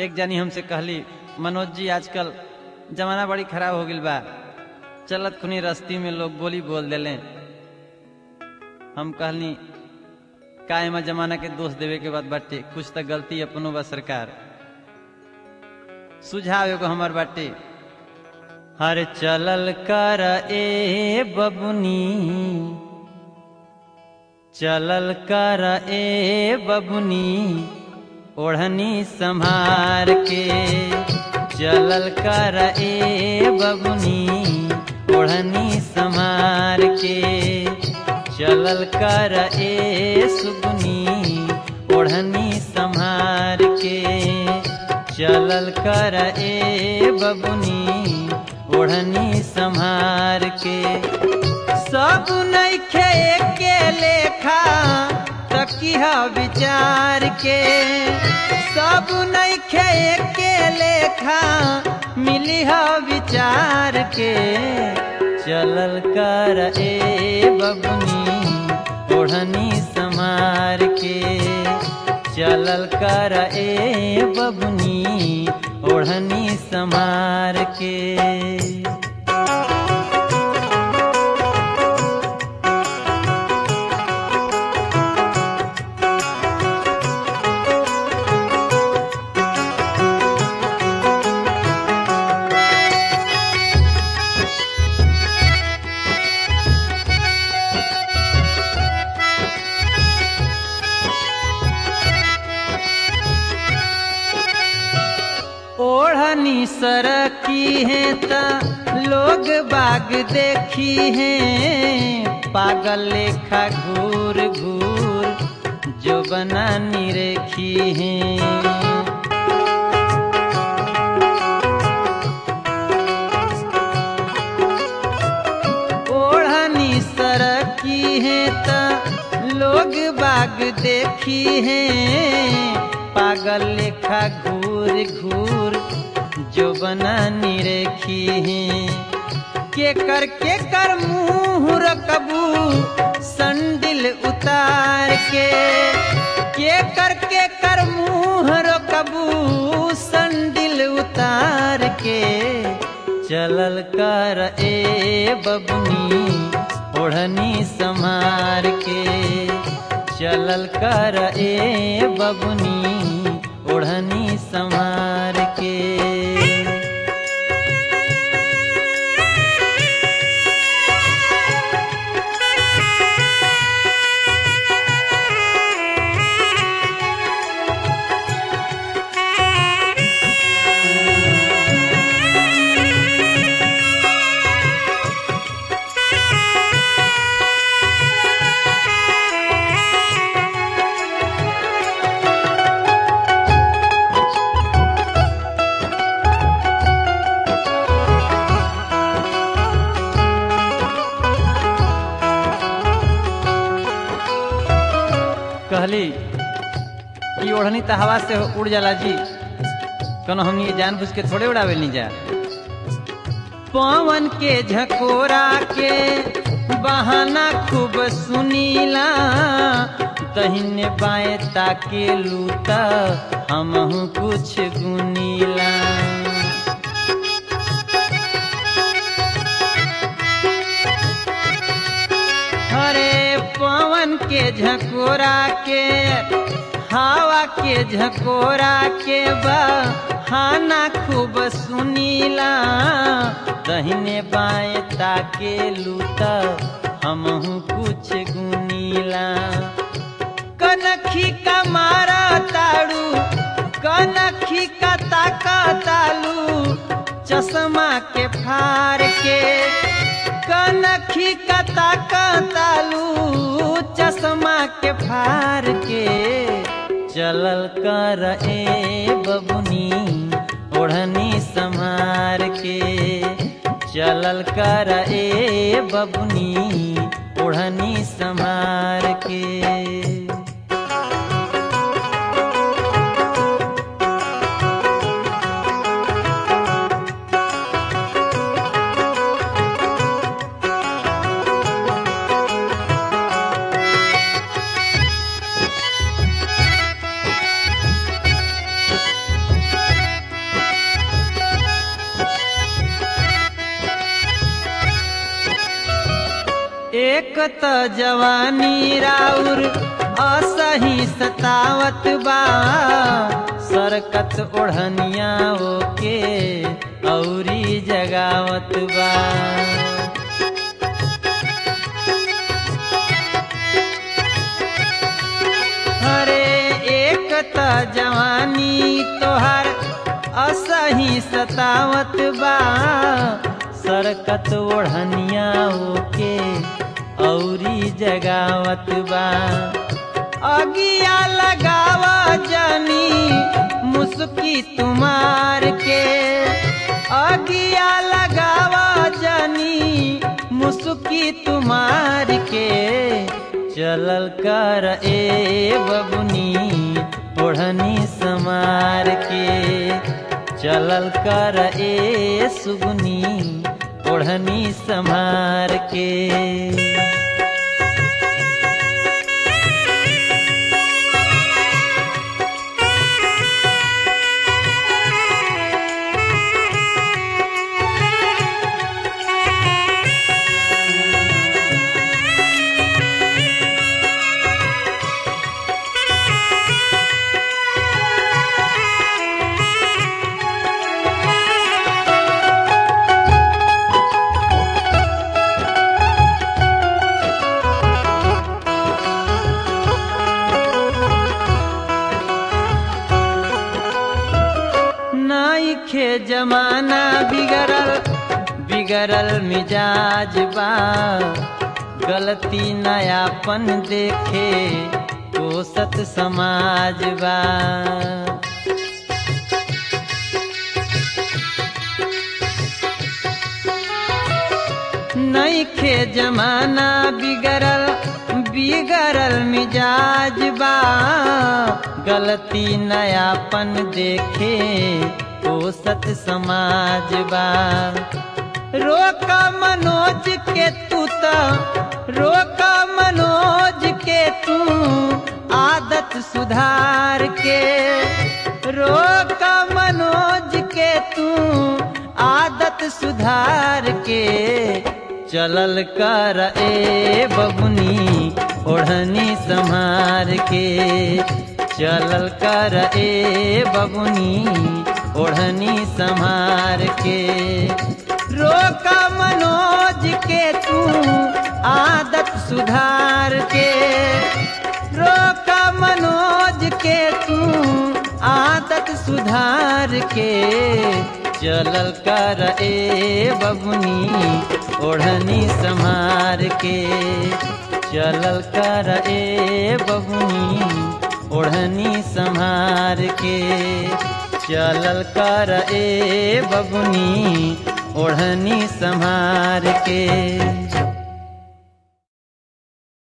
एक जानी हमसे कहली, मनोज जी आजकल जमाना बड़ी खराब हो गई बा, चलत खुनी रस्ती में लोग बोली बोल देले। हम कहनी का एमा जमाना के दोष देवे के बाद बाटे, कुछ तो गलती अपनो बा सरकार। सुझाव एगो हमार बाटे, हर चलल कर ए बबुनी, चलल कर ए बबुनी ओढ़नी संभार के, चलल कर ए बबुनी ओढ़नी संभार के, चलल कर ए सुगुनी ओढ़नी संभार के, चलल कर ए बबुनी ओढ़नी संभार के। सब नइखे एके लेखा तकिह विचार के, सब नइखे एके लेखा मिलिह विचार के, चलल कर ए बबुनी ओढ़नी संभार के, चलल कर ए बबुनी ओढ़नी संभार के। ओढ़नी सरकी है त लोग बाग देखी है, पागल लेखा घूर घूर जो बनानी रेखी है। ओढ़नी सरकी है त लोग बाग देखी है, पागल लेखा घूर घूर जो बनानी रेखी है। के कर मुँह रकबू संडिल उतार के कर मुँह रकबू संडिल उतार के, चलल कर ए बबुनी ओढ़नी संभार के, चलल कर ए बबुनी ओढ़नी संभार के। कहली कि ओढ़नी तो हवा से उड़ जाला जी, कनो हमनी ये जानबूझ के थोड़े उड़ावे नहीं जा। पवन के झकोरा के बहाना खूब सुनीला, दहिने बाएं ताके लूता हमहू कुछ गुनीला। पवन के झकोरा के हवा के झकोरा के बहाना खूब सुनीला, दहिने बाएं ताके लूता हमहू कुछ गुनीला। कनखी का मारा ताड़ू कनखी का ताका तालू चश्मा के फार के, कनखी का ताका तालू चश्मा के फार के, चलल कर ए बबुनी ओढ़नी संभार के, चलल कर ए बबुनी ओढ़नी संभार के। एक त जवानी राउर असही सतावत बा, सरकत ओढ़निया ओके औरी जगावत बा। अरे एक त जवानी तोहर असही सतावत बा, सरकत ओढ़निया ओके औरी जगावत बा। अगिया लगावा जानी मुस्की तुम्हार के, अगिया लगावा जानी मुस्की तुम्हार के। चलल कर ए बबुनी ओढ़नी समार के, चलल कर ए सुगुनी ओढ़नी संभार के। नाइखे जमाना बिगड़ल बिगड़ल मिजाज बा, गलती नयापन देखे कोसत समाज बा। नइखे जमाना बिगड़ल बिगड़ल मिजाज बा, गलती नयापन देखे कोसत समाज बा। रोका मनोज के तू तो रोका मनोज के तू आदत सुधार के, रोका मनोज के तू आदत सुधार के। चलल कर ए बबुनी ओढ़नी संभार के, चलल कर ए बबुनी ओढ़नी संभार के। रोका मनोज के तू आदत सुधार के, रोका मनोज के तू आदत सुधार के। चलल कर ए बबुनी ओढ़नी संभार के, चलल कर ए बबुनी ओढ़नी संभार के, चलल कर ए बबुनी ओढ़नी संभार के।